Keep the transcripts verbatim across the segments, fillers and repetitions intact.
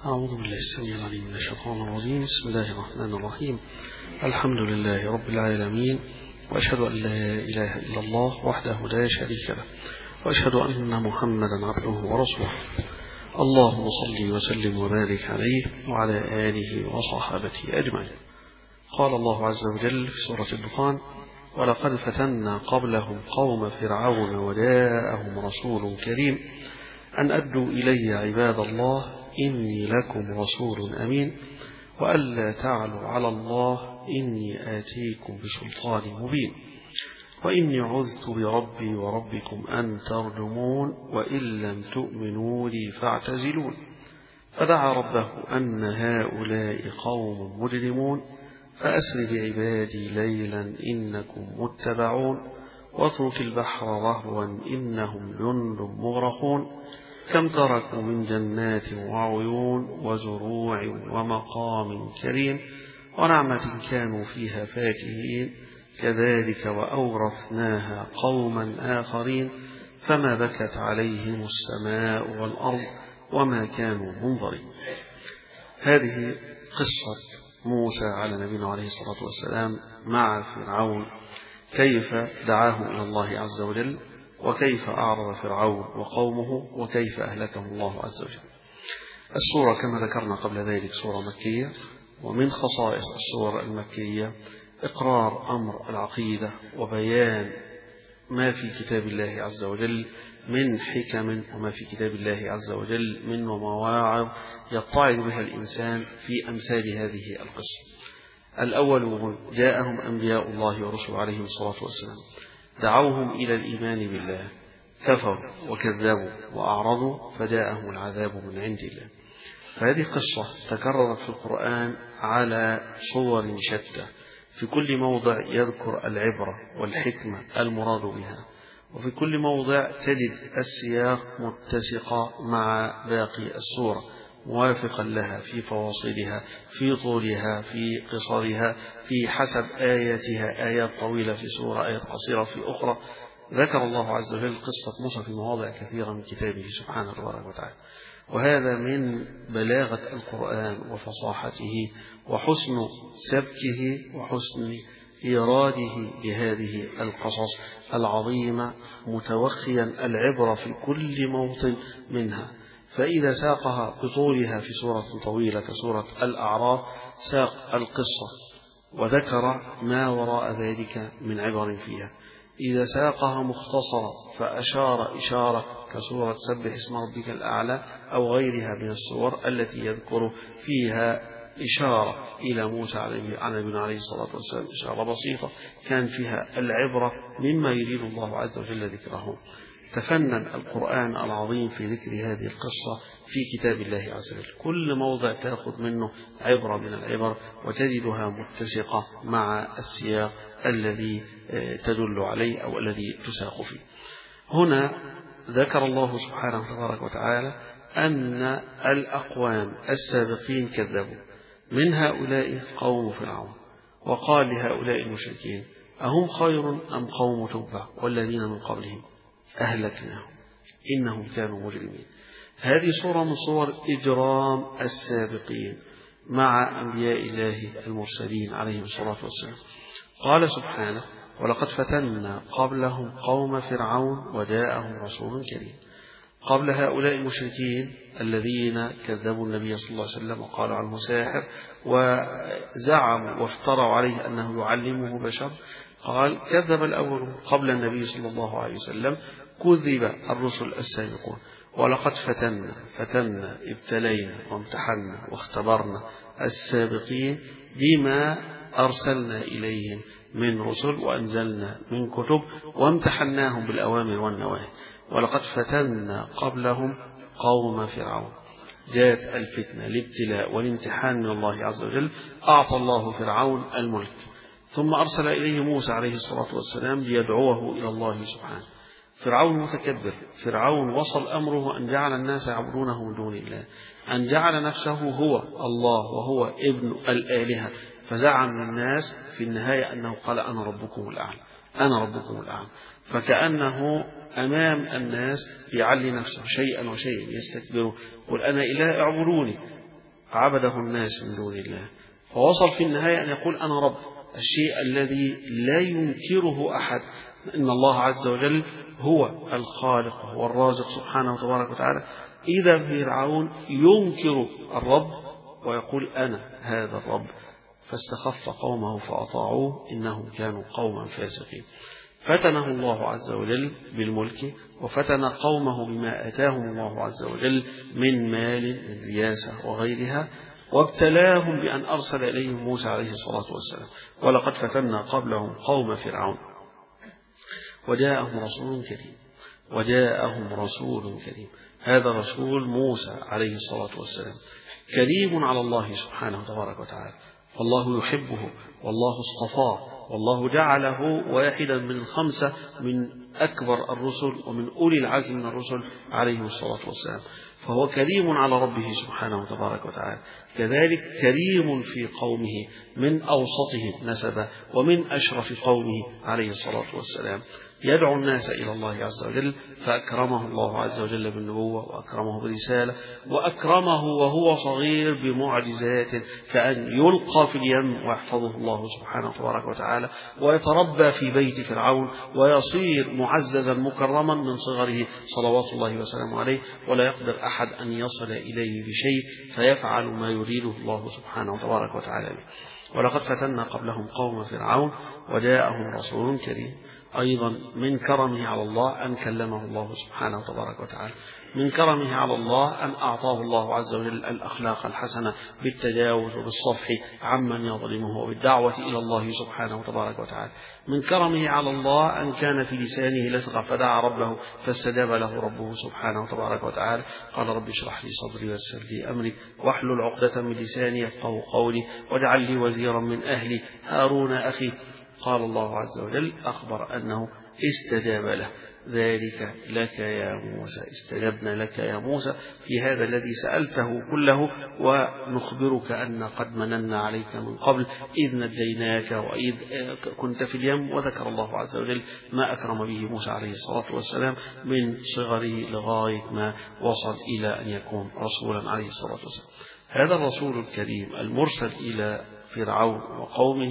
أعوذ بالله السميع العليم من الشيطان الرجيم. بسم الله الرحمن الرحيم. الحمد لله رب العالمين، وأشهد أن لا إله إلا الله وحده لا شريك له، وأشهد أن محمدا عبده ورسوله. اللهم صل وسلم وبارك عليه وعلى آله وصحابته أجمعين. قال الله عز وجل في سورة الدخان: ولقد فتنا قبلهم قوم فرعون وجاءهم رسول كريم أن أدوا إلي عباد الله إني لكم رسول أمين وألا تعلوا على الله إني آتيكم بسلطان مبين وإني عذت بربي وربكم أن ترجمون وإن لم تؤمنوا لي فاعتزلون. فدعا ربه أن هؤلاء قوم مجرمون فأسر بعبادي ليلا إنكم متبعون واترك البحر رهوا إنهم جند مغرقون كم تركوا من جنات وعيون وزروع ومقام كريم ونعمة كانوا فيها فاكهين كذلك وأورثناها قوما آخرين فما بكت عليهم السماء والأرض وما كانوا منظرين. هذه قصة موسى على نبينا عليه الصلاة والسلام مع فرعون، كيف دعاه إلى الله عز وجل، وكيف أعرض فرعون وقومه، وكيف أهلكهم الله عز وجل. السورة كما ذكرنا قبل ذلك سورة مكية، ومن خصائص السور المكية إقرار أمر العقيدة وبيان ما في كتاب الله عز وجل من حكم وما في كتاب الله عز وجل من مواعظ يتعظ بها الإنسان في أمثال هذه القصة. الأولون جاءهم أنبياء الله ورسل عليهم الصلاة والسلام، دعوهم إلى الإيمان بالله، كفروا وكذبوا وأعرضوا فجاءهم العذاب من عند الله. فهذه قصة تكررت في القرآن على صور شتى، في كل موضع يذكر العبرة والحكمة المراد بها، وفي كل موضع تجد السياق متسقا مع باقي السورة، موافقا لها في فواصلها، في طولها، في قصرها، في حسب آياتها، آيات طويلة في سورة، آيات قصيرة في أخرى. ذكر الله عز وجل قصة موسى في مواضع كثيرة من كتابه سبحانه تبارك وتعالى، وهذا من بلاغة القرآن وفصاحته وحسن سبكه وحسن إيراده لهذه القصص العظيمة، متوخيا العبرة في كل موطن منها. فإذا ساقها بطولها في سورة طويلة كسورة الأعراف ساق القصة وذكر ما وراء ذلك من عبر فيها. إذا ساقها مختصرة فأشار إشارة كسورة سبح اسم ربك الأعلى أو غيرها من السور التي يذكر فيها إشارة إلى موسى عليه نبينا عليه الصلاة والسلام، إشارة بسيطة كان فيها العبرة مما يريد الله عز وجل ذكره. تفنن القرآن العظيم في ذكر هذه القصة في كتاب الله عز وجل، كل موضع تأخذ منه عبرة من العبر وتجدها متسقة مع السياق الذي تدل عليه أو الذي تساق فيه. هنا ذكر الله سبحانه تبارك وتعالى أن الأقوام السابقين كذبوا، من هؤلاء قوم فرعون، وقال لهؤلاء المشركين: أهم خير أم قوم تبع والذين من قبلهم أهلكناهم إنهم كانوا مجرمين. هذه صورة من صور إجرام السابقين مع أنبياء الله المرسلين عليهم الصلاة والسلام. قال سبحانه: ولقد فتنا قبلهم قوم فرعون وجاءهم رسول كريم. قبل هؤلاء المشركين الذين كذبوا النبي صلى الله عليه وسلم وقالوا عنه ساحر وزعموا وافتروا عليه أنه يعلمه بشر، قال كذب الأول قبل النبي صلى الله عليه وسلم، كذب الرسل السابقون. ولقد فتنا فتنا ابتلينا وامتحنا واختبرنا السابقين بما أرسلنا إليهم من رسل وأنزلنا من كتب وامتحناهم بالأوامر والنواهي. ولقد فتنا قبلهم قوم فرعون. جاءت الفتنة الابتلاء والامتحان من الله عز وجل، أعطى الله فرعون الملك ثم أرسل إليه موسى عليه الصلاة والسلام ليدعوه إلى الله سبحانه. فرعون متكبر، فرعون وصل أمره أن جعل الناس يعبدونه من دون الله، أن جعل نفسه هو الله وهو ابن الآلهة، فزعم الناس في النهاية أنه قال أنا ربكم الأعلى، أنا ربكم الأعلى. فكأنه أمام الناس يعلي نفسه شيئا وشيئا، يستكبر، يقول أنا إله اعبدوني. عبده الناس من دون الله، فوصل في النهاية أن يقول أنا رب، الشيء الذي لا ينكره أحد، إن الله عز وجل هو الخالق هو الرازق سبحانه وتبارك وتعالى. إذا فرعون ينكر الرب ويقول أنا هذا الرب، فاستخف قومه فأطاعوه إنهم كانوا قوما فاسقين. فتنه الله عز وجل بالملك، وفتن قومه بما آتاهم الله عز وجل من مال من رياسة وغيرها، وابتلاهم بأن أرسل إليهم موسى عليه الصلاة والسلام. ولقد فتنا قبلهم قوم فرعون وجاءهم رسول كريم وجاءهم رسول كريم هذا رسول موسى عليه الصلاة والسلام كريم على الله سبحانه تبارك وتعالى، فالله يحبه والله اصطفاه والله جعله واحدا من الخمسة من أكبر الرسل ومن أولي العزم من الرسل عليه الصلاة والسلام، فهو كريم على ربه سبحانه تبارك وتعالى. كذلك كريم في قومه من أوسطهم نسبا ومن أشرف قومه عليه الصلاة والسلام، يدعو الناس إلى الله عز وجل، فأكرمه الله عز وجل بالنبوة وأكرمه برسالة، وأكرمه وهو صغير بمعجزات كأن يلقى في اليم ويحفظه الله سبحانه تبارك وتعالى، ويتربى في بيت فرعون ويصير معززا مكرما من صغره صلوات الله وسلامه عليه، ولا يقدر أحد أن يصل إليه بشيء فيفعل ما يريده الله سبحانه تبارك وتعالى به. ولقد فتنا قبلهم قوم فرعون وجاءهم رسول كريم. أيضا من كرمه على الله أن كلمه الله سبحانه وتبارك وتعالى، من كرمه على الله أن أعطاه الله عز وجل الأخلاق الحسنة بالتجاوز وبالصفح عمن يظلمه وبالدعوة إلى الله سبحانه وتبارك وتعالى، من كرمه على الله أن كان في لسانه لزغة فدعا ربه فاستجاب له ربه سبحانه وتبارك وتعالى، قال رب اشرح لي صدري ويسر لي أمري واحلل عقدة من لساني يفقهوا قولي واجعل لي وزيرا من أهلي هارون أخي. قال الله عز وجل أخبر أنه استجاب له، ذلك لك يا موسى، استجبنا لك يا موسى في هذا الذي سألته كله، ونخبرك أن قد مننا عليك من قبل إذ نجيناك وإذ كنت في اليم. وذكر الله عز وجل ما أكرم به موسى عليه الصلاة والسلام من صغره لغاية ما وصل إلى أن يكون رسولا عليه الصلاة والسلام. هذا الرسول الكريم المرسل إلى فرعون وقومه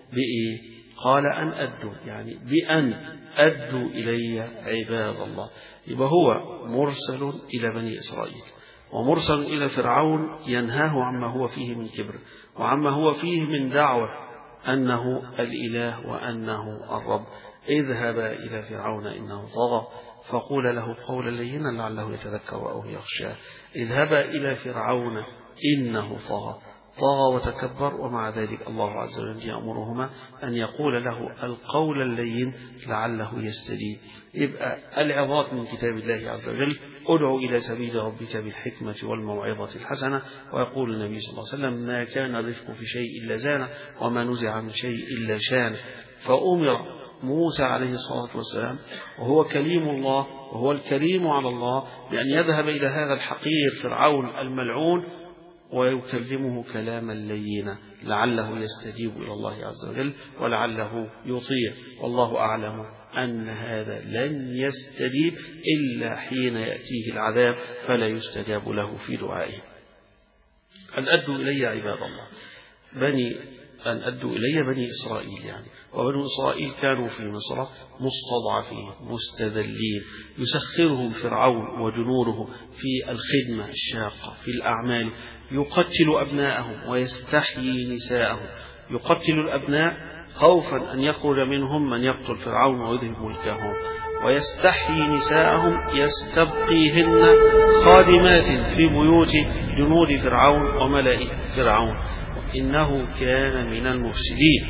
بإيه؟ قال أن أدوا، يعني بأن أدوا إلي عباد الله. يبقى هو مرسل إلى بني إسرائيل ومرسل إلى فرعون ينهاه عما هو فيه من كبر وعما هو فيه من دعوة أنه الإله وأنه الرب. اذهبا إلى فرعون إنه طغى فقول له قولا لينا لعله يتذكر أو يخشى. اذهبا إلى فرعون إنه طغى، طغى وتكبر، ومع ذلك الله عز وجل يأمرهما أن يقول له القول اللين لعله يستجيب. يبقى العظات من كتاب الله عز وجل، ادعو إلى سبيل ربك بالحكمة والموعظة الحسنة. ويقول النبي صلى الله عليه وسلم ما كان الرفق في شيء إلا زانه وما نزع من شيء إلا شانه. فأمر موسى عليه الصلاة والسلام وهو كليم الله وهو الكريم على الله بأن يذهب إلى هذا الحقير فرعون الملعون ويكلمه كلاما لينا لعله يستجيب إلى الله عز وجل ولعله يطيع. والله أعلم أن هذا لن يستجيب إلا حين يأتيه العذاب فلا يستجاب له في دعائه. أن أدوا إلي عباد الله، بني أن أدوا إلي بني إسرائيل يعني. وبنو إسرائيل كانوا في مصر مستضعفين مستذلين، يسخرهم فرعون وجنوده في الخدمة الشاقة في الأعمال، يقتل أبناءهم ويستحيي نساءهم. يقتل الأبناء خوفا أن يخرج منهم من يقتل فرعون ويذهب ملكهم، ويستحيي نساءهم يستبقيهن خادمات في بيوت جنود فرعون وملائكة فرعون، إنه كان من المفسدين.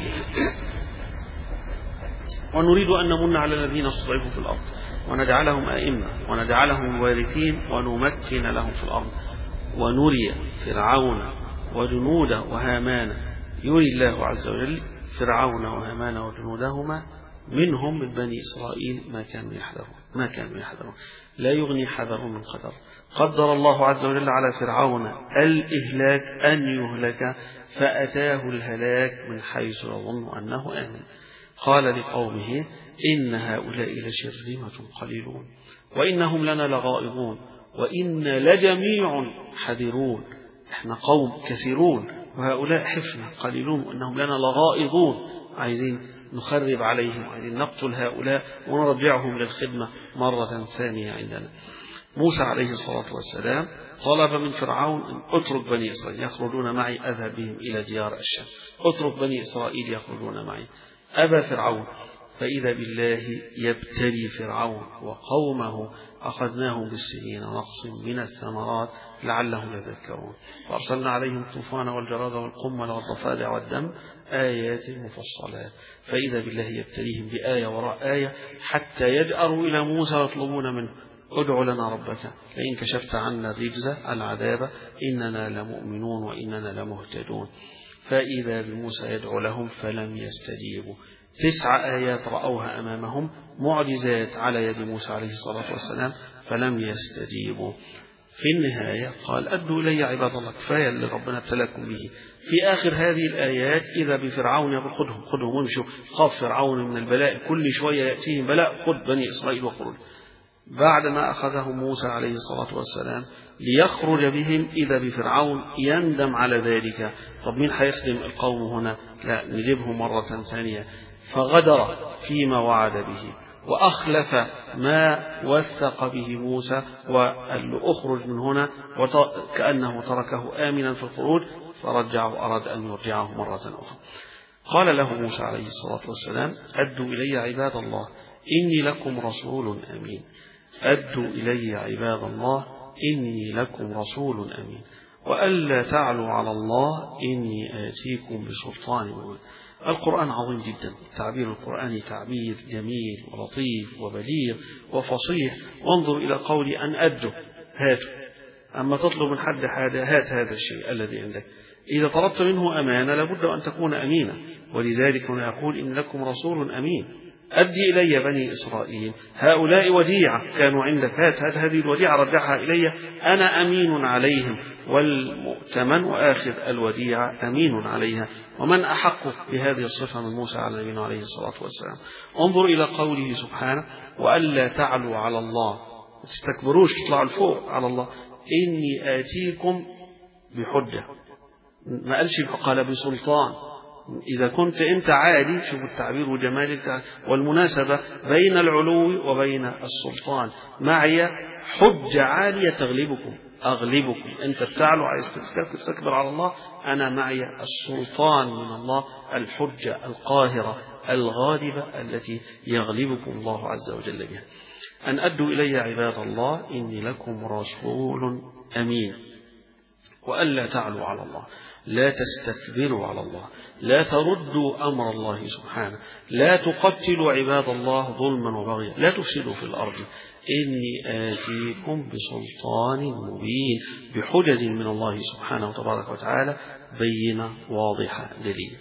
ونريد أن نمن على الذين استضعفوا في الأرض ونجعلهم أئمة ونجعلهم وارثين ونمكن لهم في الأرض ونري فرعون وجنوده وهامان. يري الله عز وجل فرعون وهامان وجنودهما منهم من بني إسرائيل ما كانوا يحذرون ما كانوا يحذرون لا يغني حذر من قدر. قدر الله عز وجل على فرعون الإهلاك أن يهلك فأتاه الهلاك من حيث يظن أنه آمن. قال لقومه إن هؤلاء لشرذمة قليلون وإنهم لنا لغائظون وإن لجميع حذرون. احنا قوم كثيرون وهؤلاء حفنة قليلون وإنهم لنا لغائظون، عايزين نخرب عليهم، عايزين نقتل هؤلاء ونرجعهم للخدمة مرة ثانية عندنا. موسى عليه الصلاة والسلام طلب من فرعون أن اترك بني إسرائيل يخرجون معي أذهب بهم إلى ديار الشام، اترك بني إسرائيل يخرجون معي. أبى فرعون، فإذا بالله يبتلي فرعون وقومه أخذناهم بالسنين ونقص من الثمرات لعلهم يذكرون، فأرسلنا عليهم الطوفان والجراد والقمل والضفادع والدم آيات مفصلات، فإذا بالله يبتليهم بآية وراء آية حتى يجأروا إلى موسى ويطلبون منه ادع لنا ربك لئن كشفت عنا الرجز العذاب إننا لمؤمنون وإننا لمهتدون. فإذا بموسى يدعو لهم فلم يستجيبوا. تسع آيات رأوها أمامهم معجزات على يد موسى عليه الصلاة والسلام فلم يستجيبوا. في النهاية قال أدوا إلي عباد الله، كفاية اللي ربنا ابتلاكم به. في آخر هذه الآيات إذا بفرعون يقول خذهم خذهم وامشوا، خاف فرعون من البلاء، كل شوية يأتيهم بلاء، خذ بني إسرائيل وخرج. بعدما أخذهم موسى عليه الصلاة والسلام ليخرج بهم إذا بفرعون يندم على ذلك. طب مين هيخدم القوم هنا؟ لا، نجيبهم مرة ثانية. فغدر فيما وعد به وأخلف ما وثق به موسى وقال له أخرج من هنا، وكأنه تركه آمنا في الخروج فرجعه، أراد أن يرجعه مرة أخرى. قال له موسى عليه الصلاة والسلام أدوا إلي عباد الله إني لكم رسول أمين. أدوا إلي عباد الله إني لكم رسول أمين وألا تعلوا على الله إني آتيكم بسلطان مبين. القرآن عظيم جدا، التعبير القرآني تعبير جميل ولطيف وبليغ وفصيح. وانظر إلى قولي أن أدوا، هاتوا. أما تطلب من حد حاجة هات هذا الشيء الذي عندك. إذا طلبت منه أمانة لابد أن تكون أمينة، ولذلك هنا يقول إن لكم رسول أمين. أدي إلي بني إسرائيل، هؤلاء وديعة كانوا عندك، هات هات هذه الوديعة رجعها إلي، أنا أمين عليهم، والمؤتمن وآخذ الوديعة أمين عليها. ومن أحق بهذه الصفة من موسى على نبينا عليه الصلاة والسلام؟ انظر إلى قوله سبحانه وألا تعلوا على الله، ما تستكبروش تطلعوا الفوق على الله. إني آتيكم بحجة، ما قالش قال بسلطان. إذا كنت أنت عادي، شوف التعبير وجمال التعبير والمناسبة بين العلو وبين السلطان. معي حجة عالية تغلبكم، أغلبكم. أنت بتعلو عايز تستكبر على الله، أنا معي السلطان من الله، الحجة القاهرة الغالبة التي يغلبكم الله عز وجل بها. أن أدوا إلي عباد الله إني لكم رسول أمين وألا تعلوا على الله، لا تستكبروا على الله، لا تردوا أمر الله سبحانه، لا تقتلوا عباد الله ظلما وبغيا، لا تفسدوا في الأرض. إني آتيكم بسلطان مبين، بحجج من الله سبحانه وتبارك وتعالى بينة واضحة دليل.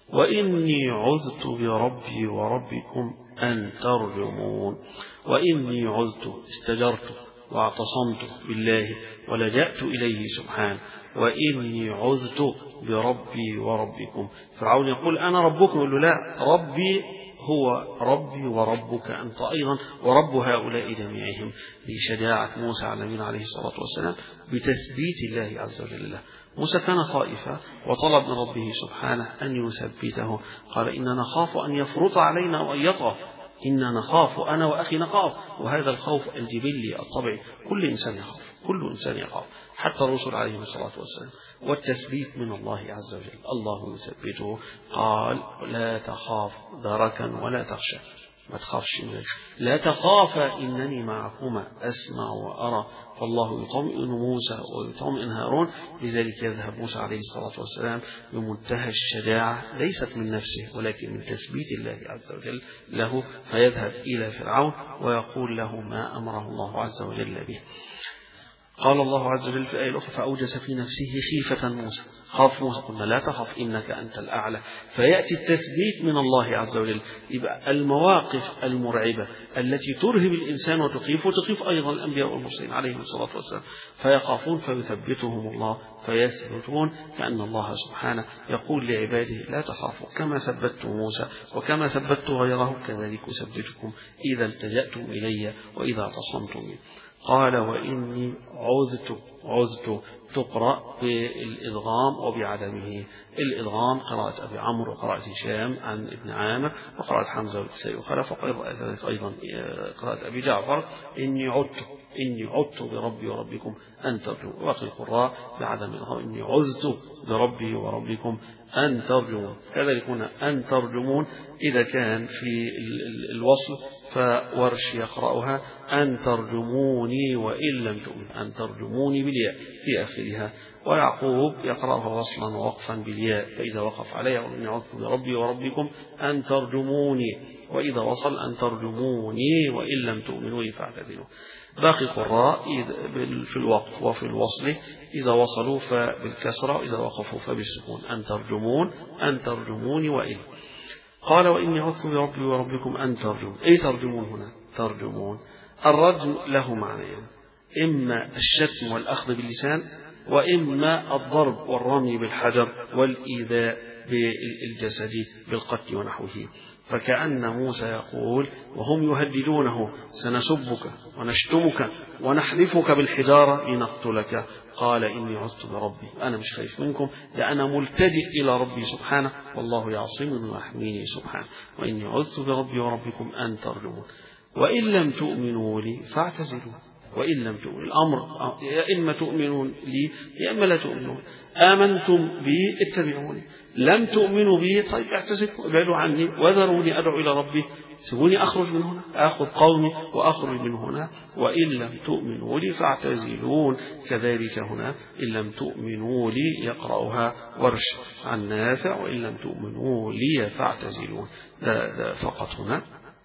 وإني عذت بربي وربكم أن ترجمون. وإني عذت، استجرت واعتصمت بالله ولجأت إليه سبحانه. وإني عذت بربي وربكم. فرعون يقول أنا ربكم، يقول له لا، ربي هو ربي وربك أنت أيضا ورب هؤلاء جميعهم. لشجاعة موسى على نبينا عليه الصلاة والسلام بتثبيت الله عز وجل له. موسى كان خائفا وطلب من ربه سبحانه أن يثبته، قال إننا نخاف أن يفرط علينا وأن يطغى، إننا نخاف، أنا وأخي نخاف. وهذا الخوف الجبلي الطبيعي، كل إنسان يخاف، كل إنسان يخاف، حتى الرسل عليهم الصلاة والسلام. والتثبيت من الله عز وجل، الله يثبته. قال لا تخاف دركا ولا تخشى، ما تخافش، لا تخافا إنني معكما أسمع وأرى. فالله يطمئن موسى ويطمئن هارون. لذلك يذهب موسى عليه الصلاة والسلام بمنتهى الشجاعة، ليست من نفسه ولكن من تثبيت الله عز وجل له، فيذهب إلى فرعون ويقول له ما أمره الله عز وجل به. قال الله عز وجل في آية أخرى فأوجس في نفسه خيفة موسى، خاف موسى، قلنا لا تخف إنك أنت الأعلى. فيأتي التثبيت من الله عز وجل. يبقى المواقف المرعبة التي ترهب الإنسان وتخيف، وتخيف أيضا الأنبياء والمرسلين عليهم الصلاة والسلام، فيخافون فيثبتهم الله فيثبتون. كأن الله سبحانه يقول لعباده لا تخافوا، كما ثبت موسى وكما ثبت غيره كذلك أثبتكم إذا التجأتم إلي وإذا اعتصمتم بي. قال وإني عذت عذت تقرأ بالإدغام وبعدمه. الإدغام قراءة أبي عمرو وقراءة هشام عن ابن عامر وقراءة حمزة والكسائي وخلف، وقراءة أيضا قراءة أبي جعفر إني عدت إني عدت بربي وربكم أن ترجمون. وفي القراء بعدم الإدغام إني عذت بربي وربكم أن ترجمون. كذلك هنا أن ترجمون إذا كان في الوصل فورش يقرأها أن ترجموني وإن لم تؤمنوا، أن ترجموني بالياء في آخرها. ويعقوب يقرأها وصلا ووقفا بالياء، فإذا وقف عليها وإني عذت بربي وربكم أن ترجموني، وإذا وصل أن ترجموني وإن لم تؤمنوا فاعتزلوا. باقي قراء في الوقف وفي الوصل إذا وصلوا فبالكسرة وإذا وقفوا فبالسكون. أن ترجمون أن ترجموني وإن. قال وإني عذت بربي وربكم أن ترجمون. أي ترجمون هنا؟ ترجمون. الرجم له معنيين، إما الشتم والأخذ باللسان، وإما الضرب والرمي بالحجر والإيذاء بالجسد بالقتل ونحوه. فكأن موسى يقول وهم يهددونه سنسبك ونشتمك ونحذفك بالحجارة لنقتلك، قال إني عذت بربي، أنا مش خايف منكم، ده أنا ملتجئ إلى ربي سبحانه والله يعصمني ويحميني سبحانه. وإني عذت بربي وربكم أن ترجمون وإن لم تؤمنوا لي فاعتزلوا. وإن لم تؤمنوا الأمر يا إما تؤمنون لي يا إما لا تؤمنون. آمنتم بي اتبعوني، لم تؤمنوا بي طيب اعتزلوا ابعدوا عني وذروني أدعو إلى ربي، سيبوني أخرج من هنا، أخذ قومي وأخرج من هنا. وإن لم تؤمنوا لي فاعتزلون. كذلك هنا إن لم تؤمنوا لي يقرأها ورش عن نافع وإن لم تؤمنوا لي فاعتزلون، ده, ده فقط هنا.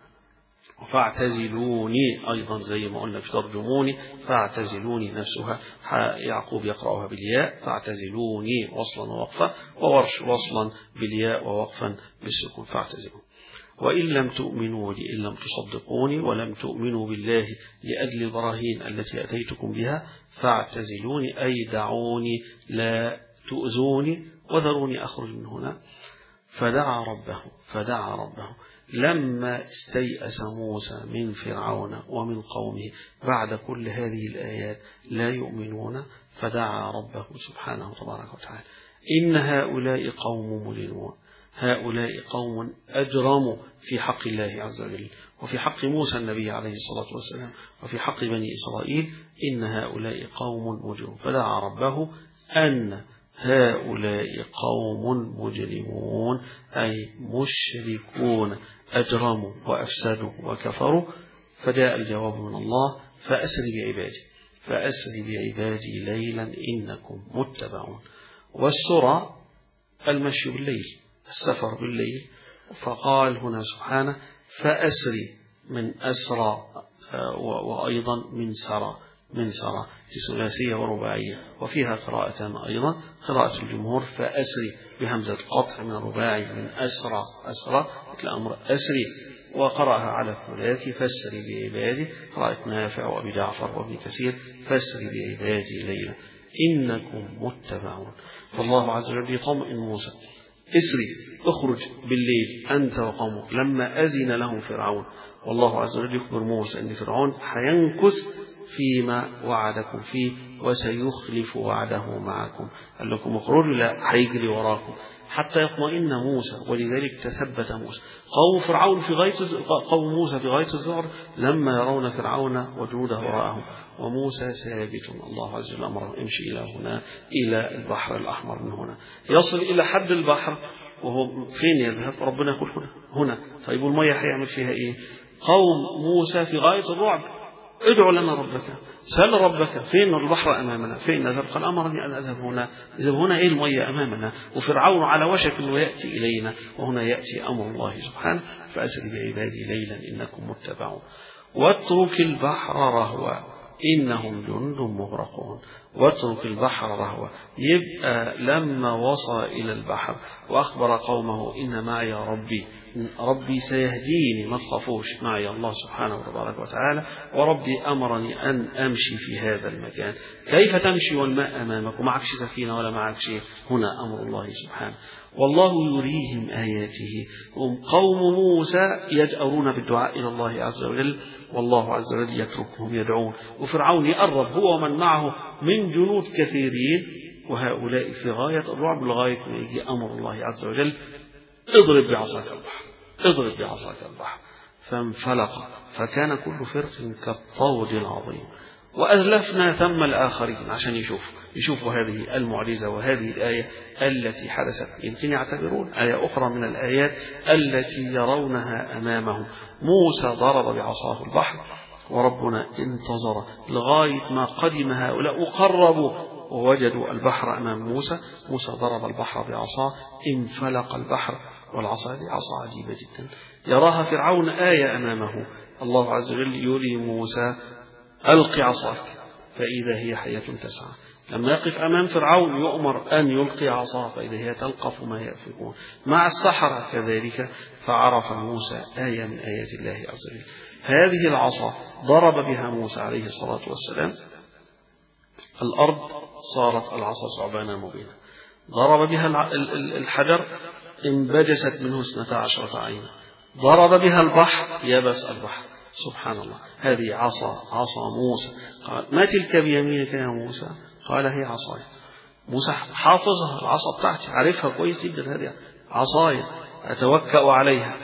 فاعتزلوني أيضا زي ما قلنا في ترجموني، فاعتزلوني نفسها يعقوب يقرأها بالياء، فاعتزلوني وصلا ووقفا، وورش وصلا بالياء ووقفا بالسكون فاعتزلون. وإن لم تؤمنوا لي إن لم تصدقوني ولم تؤمنوا بالله لأجل البراهين التي أتيتكم بها فاعتزلوني أي دعوني لا تؤذوني وذروني أخرج من هنا. فدعا ربه فدعا ربه لما استيأس موسى من فرعون ومن قومه بعد كل هذه الآيات لا يؤمنون، فدعا ربه سبحانه تبارك وتعالى إن هؤلاء قوم مجرمون، هؤلاء قوم أجرموا في حق الله عز وجل وفي حق موسى النبي عليه الصلاة والسلام وفي حق بني إسرائيل، إن هؤلاء قوم مجرمون. فدعا ربه أن هؤلاء قوم مجرمون أي مشركون أجرموا وأفسدوا وكفروا. فجاء الجواب من الله فأسر بعبادي فأسر بعبادي ليلا إنكم متبعون. والسرى المشي بالليل، السفر بالليل. فقال هنا سبحانه فأسري من أسرى وأيضا من سرى من سرى في ثلاثية ورباعية، وفيها قراءتان أيضا، قراءة الجمهور فأسري بهمزة قطع من الرباعي من أسرى أسرى الأمر أسري، وقرأها على الثلاثي فاسري بعبادي، قراءة نافع وأبي جعفر وابن كثير فاسري بعبادي ليلا إنكم متبعون. فالله عز وجل يطمئن موسى اسري اخرج بالليل أنت وقومك لما أذن لهم فرعون، والله عز وجل يخبر موسى أن فرعون حينكث فيما وعدكم فيه وسيخلف وعده معكم، قال لكم اخرجوا لا هيجري وراكم حتى يطمئن موسى. ولذلك تثبت موسى. قوم فرعون في غاية قوم موسى في غاية الذعر لما يرون فرعون وجنوده وراءهم، وموسى ثابت. الله عز وجل أمره امشي إلى هنا إلى البحر الأحمر، من هنا يصل إلى حد البحر وهو فين يذهب؟ ربنا يقول هنا هنا. طيب والمية هيعمل فيها إيه؟ قوم موسى في غاية الرعب ادعوا لنا ربك سل ربك فين البحر أمامنا فين نذهب؟ قال أمرني أن أذهب هنا. إذا هنا إيه؟ المية أمامنا وفرعون على وشك أنه يأتي إلينا، وهنا يأتي أمر الله سبحانه فأسر بعبادي ليلا إنكم متبعون واترك البحر رهوا إنهم جند مغرقون. واترك البحر رهوا. يبقى لما وصل إلى البحر وأخبر قومه إن معي ربي ربي سيهديني، ما تخافوش، معي الله سبحانه وتبارك وتعالى، وربي أمرني أن أمشي في هذا المكان. كيف تمشي والماء أمامك ومعكش سفينة ولا معك شيء؟ هنا أمر الله سبحانه. والله يريهم آياته. هم قوم موسى يجأرون بالدعاء إلى الله عز وجل، والله عز وجل يتركهم يدعون، وفرعون يقرب هو ومن معه من جنود كثيرين، وهؤلاء في غاية الرعب لغاية ما يجي أمر الله عز وجل اضرب بعصاك البحر، اضرب بعصاك البحر، فانفلق فكان كل فرق كالطود العظيم. وأزلفنا ثم الآخرين عشان يشوفوا يشوفوا هذه المعجزة وهذه الآية التي حدثت. يمكن يعتبرون آية أخرى من الآيات التي يرونها أمامهم. موسى ضرب بعصاه البحر، وربنا انتظر لغاية ما قدم هؤلاء وقربوا ووجدوا البحر أمام موسى. موسى ضرب البحر بعصاه، انفلق البحر. والعصا دي عصا عجيبة جدا يراها فرعون آية أمامه. الله عز وجل يري موسى ألقي عصاك فإذا هي حية تسعى. لما يقف أمام فرعون يؤمر أن يلقي عصاه فإذا هي تلقف ما يأفكون. مع السحرة كذلك، فعرف موسى آية من آيات الله عز وجل. هذه العصا ضرب بها موسى عليه الصلاة والسلام، الأرض صارت العصا ثعبانا مبينا. ضرب بها الحجر انبجست منه اثنتا عشرة عينا. ضرب بها البحر يبس البحر. سبحان الله. هذه عصا عصا موسى. قال ما تلك بيمينك يا موسى؟ قال هي عصاي. موسى حافظها، العصا بتاعتي عارفها كويس جدا، هذه عصاي أتوكأ عليها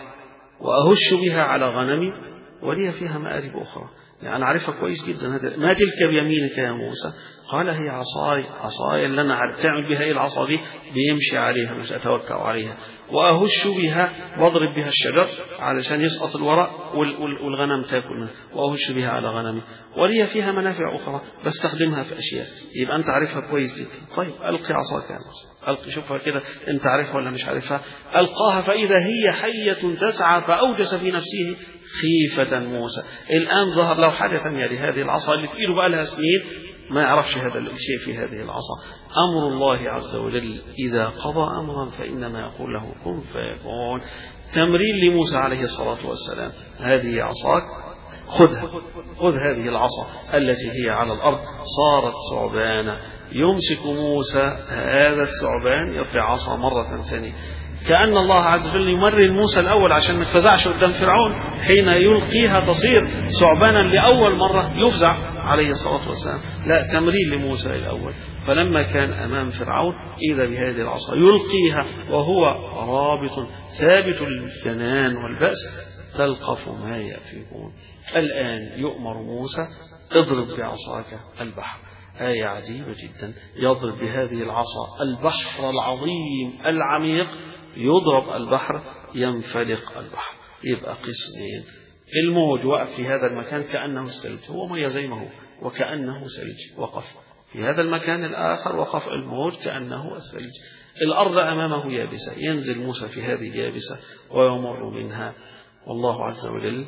وأهش بها على غنمي ولي فيها مآرب أخرى. يعني أنا عارفها كويس جدا. هذا ما تلك بيمينك يا موسى؟ قال هي عصاي، عصاي اللي أنا عارف. تعمل بها إيه العصا دي؟ بيمشي عليها مش أتوكأ عليها. وأهش بها واضرب بها الشجر علشان يسقط الورق والغنم تاكل منها، وأهش بها على غنمي ولي فيها منافع أخرى بستخدمها في أشياء. يبقى أنت عارفها كويس جدا. طيب ألقي عصاك يا موسى، ألقي. شوفها كده، أنت عارفها ولا مش عارفها؟ ألقاها فإذا هي حية تسعى، فأوجس في نفسه خيفة موسى. الآن ظهر له حاجة ثانية لهذه العصا اللي في إيده بقى لها سنين ما يعرفش هذا الشيء في هذه العصا. أمر الله عز وجل إذا قضى أمرا فإنما يقول له كن فيكون. تمرين لموسى عليه الصلاة والسلام، هذه عصاك، خذها، خذ هذه العصا التي هي على الأرض صارت ثعبانا. يمسك موسى هذا الثعبان يرفع عصا مرة ثانية، كأن الله عز وجل يمرن موسى الأول عشان ما يتفزعش قدام فرعون. حين يلقيها تصير ثعبانا لأول مرة يفزع عليه الصلاة والسلام. لا، تمرين لموسى الأول. فلما كان أمام فرعون إذا بهذه العصا يلقيها وهو رابط ثابت الجنان والبأس، تلقف ما يأفكون. الآن يؤمر موسى اضرب بعصاك البحر. آية عجيبة جدا. يضرب بهذه العصا البحر العظيم العميق، يضرب البحر ينفلق البحر. يبقى قسمين. الموج وقف في هذا المكان كأنه الثلج، هو مية زي ما هو وكأنه ثلج، وقف في هذا المكان الآخر وقف الموج كأنه الثلج. الأرض أمامه يابسة، ينزل موسى في هذه اليابسة ويمر منها. والله عز وجل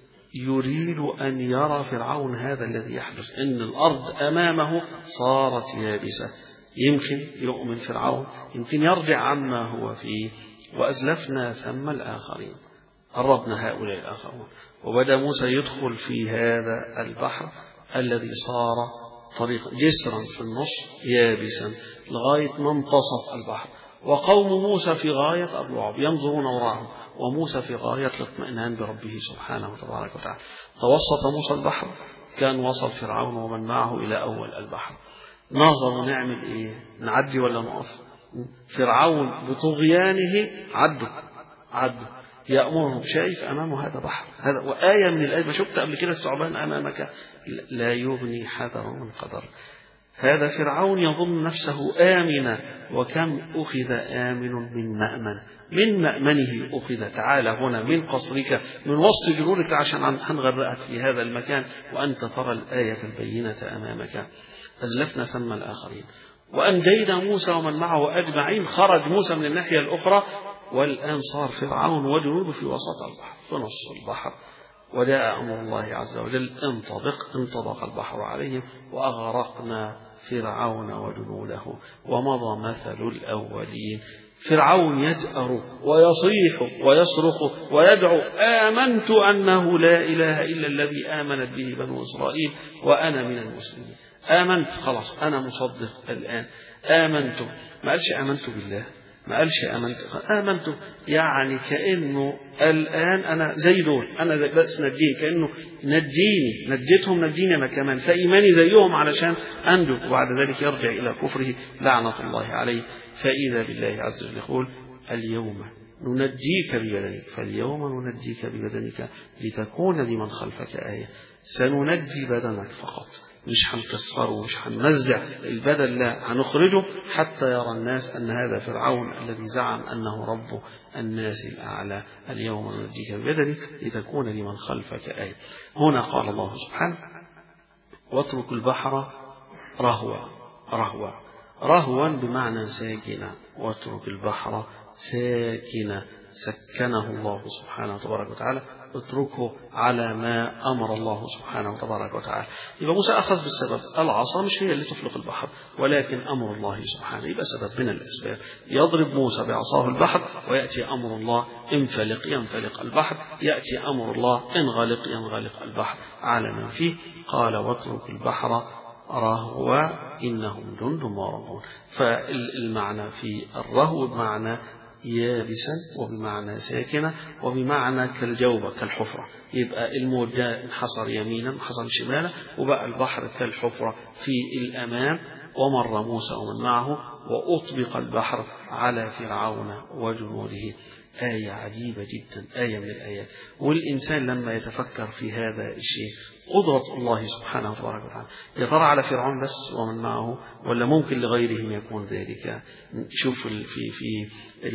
يريد أن يرى فرعون هذا الذي يحدث، إن الأرض أمامه صارت يابسة. يمكن يؤمن فرعون، يمكن يرجع عما هو فيه. وأزلفنا ثم الآخرين، قربنا هؤلاء الآخرون، وبدأ موسى يدخل في هذا البحر الذي صار طريق جسرا في النص يابسا لغاية ما انتصف البحر. وقوم موسى في غاية الرعب ينظرون وراءهم، وموسى في غاية الاطمئنان بربه سبحانه وتبارك وتعالى. توسط موسى البحر، كان وصل فرعون ومن معه إلى أول البحر. نظروا نعمل إيه؟ نعدي ولا نقف؟ فرعون بطغيانه عدوا عدوا يأمرهم. شايف أمامه هذا بحر، هذا وآية من الآيات. ما شفت قبل كده الثعبان أمامك لا يغني حذر من قدر. هذا فرعون يظن نفسه آمنا، وكم أخذ آمن من مأمن، من مأمنه أخذ. تعالى هنا من قصرك من وسط جنودك عشان هنغرقك في هذا المكان وأنت ترى الآية البينة أمامك. أزلفنا ثم الآخرين وأنجينا موسى ومن معه أجمعين. خرج موسى من الناحية الأخرى، والآن صار فرعون وجنوده في وسط البحر في نص البحر. وجاء أمر الله عز وجل انطبق انطبق البحر عليهم وأغرقنا فرعون وجنوده ومضى مثل الأولين. فرعون يجأر ويصيح ويصرخ ويدعو: آمنت أنه لا إله إلا الذي آمنت به بنو إسرائيل وأنا من المسلمين. آمنت، خلاص أنا مصدق الآن. آمنت، ما قالش آمنت بالله، ما قالش آمنت، آمنت يعني كأنه الآن أنا زي دول، أنا زي بس نجيني، كأنه نجيني، نجيتهم نجيني أنا كمان، فإيماني زيهم علشان أنجو. وبعد ذلك يرجع إلى كفره لعنة الله عليه. فإذا بالله عز وجل يقول: اليوم ننجيك ببدنك، فاليوم ننجيك ببدنك لتكون لمن خلفك آية. سننجي بدنك فقط، مش هنكسره، مش هننزع البدن، لا، هنخرجه حتى يرى الناس أن هذا فرعون الذي زعم أنه رب الناس الأعلى. اليوم ننجيك ببدنك لتكون لمن خلفك آية. هنا قال الله سبحانه: واترك البحر رهوا. رهوا رهوا بمعنى ساكنة، واترك البحر ساكنة، سكنه الله سبحانه وتبارك وتعالى، اتركه على ما أمر الله سبحانه وتبارك وتعالى. يبقى موسى أخذ بالسبب، العصا مش هي اللي تفلق البحر ولكن أمر الله سبحانه، يبقى سبب من الأسباب. يضرب موسى بعصاه البحر ويأتي أمر الله: انفلق ينفلق البحر، يأتي أمر الله: انغلق ينغلق البحر على من فيه. قال: واترك البحر رهوا إنهم جند مغرقون. فالمعنى في الرهو بمعنى يابسا، وبمعنى ساكنة، وبمعنى كالجوبة كالحفرة. يبقى الموج ده انحصر يمينا انحصر شمالا، وبقى البحر كالحفرة في الأمام. ومر موسى ومن معه وأطبق البحر على فرعون وجنوده. آية عجيبة جدا، آية من الآيات. والإنسان لما يتفكر في هذا الشيء، قدرة الله سبحانه وتعالى، يا ترى على فرعون بس ومن معه ولا ممكن لغيرهم يكون ذلك؟ شوف في في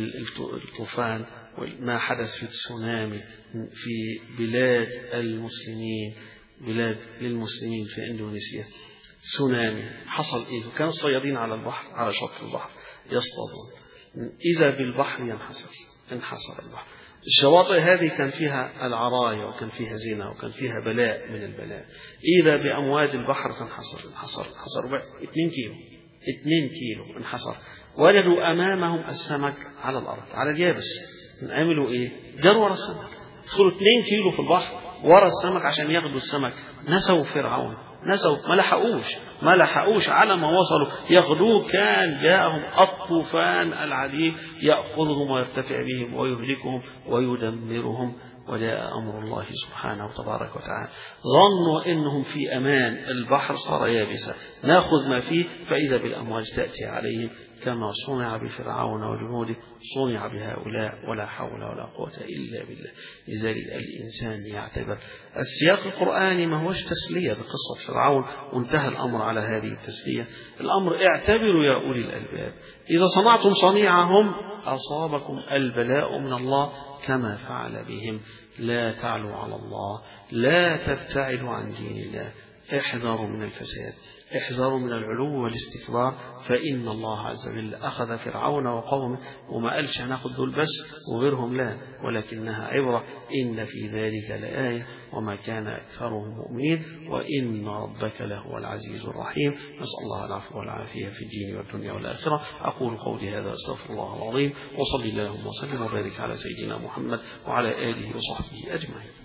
الطوفان وما حدث في التسونامي في بلاد المسلمين، بلاد للمسلمين في إندونيسيا، تسونامي حصل إيه؟ وكانوا الصيادين على البحر، على شط البحر يصطادون، إذا بالبحر ينحسر، انحسر البحر. الشواطئ هذه كان فيها العرايا وكان فيها زنا وكان فيها بلاء من البلاء. إذا بأمواج البحر تنحسر، انحسر انحسر اثنين كيلو اثنين كيلو انحسر. وجدوا أمامهم السمك على الأرض على اليابس. عملوا إيه؟ جروا ورا السمك، دخلوا اثنين كيلو في البحر ورا السمك عشان ياخدوا السمك. نسوا فرعون، نسوا، ما لحقوش ما لحقوش على ما وصلوا ياخذوه. كان جاءهم الطوفان العليم يأخذهم ويرتفع بهم ويهلكهم ويدمرهم. وجاء أمر الله سبحانه وتبارك وتعالى، ظنوا إنهم في أمان، البحر صار يابسا، نأخذ ما فيه، فإذا بالأمواج تأتي عليهم كما صنع بفرعون وجنوده صنع بهؤلاء، ولا حول ولا قوة إلا بالله. لذلك الإنسان يعتبر. السياق القرآني ما هوش تسلية بقصة فرعون وانتهى الأمر على هذه التسلية. الأمر: اعتبروا يا أولي الألباب، إذا صنعتم صنيعهم أصابكم البلاء من الله كما فعل بهم. لا تعلوا على الله، لا تبتعدوا عن دين الله، احذروا من الفساد، احذروا من العلو والاستكبار، فإن الله عز وجل أخذ فرعون وقومه وما قالش هناخد دول بس وغيرهم، لا، ولكنها عبرة. إن في ذلك لآية وما كان أكثرهم مؤمنين وإن ربك لهو العزيز الرحيم. نسأل الله العفو والعافية في الدين والدنيا والآخرة. أقول قولي هذا، أستغفر الله العظيم، وصلي اللهم وسلم وبارك على سيدنا محمد وعلى آله وصحبه أجمعين.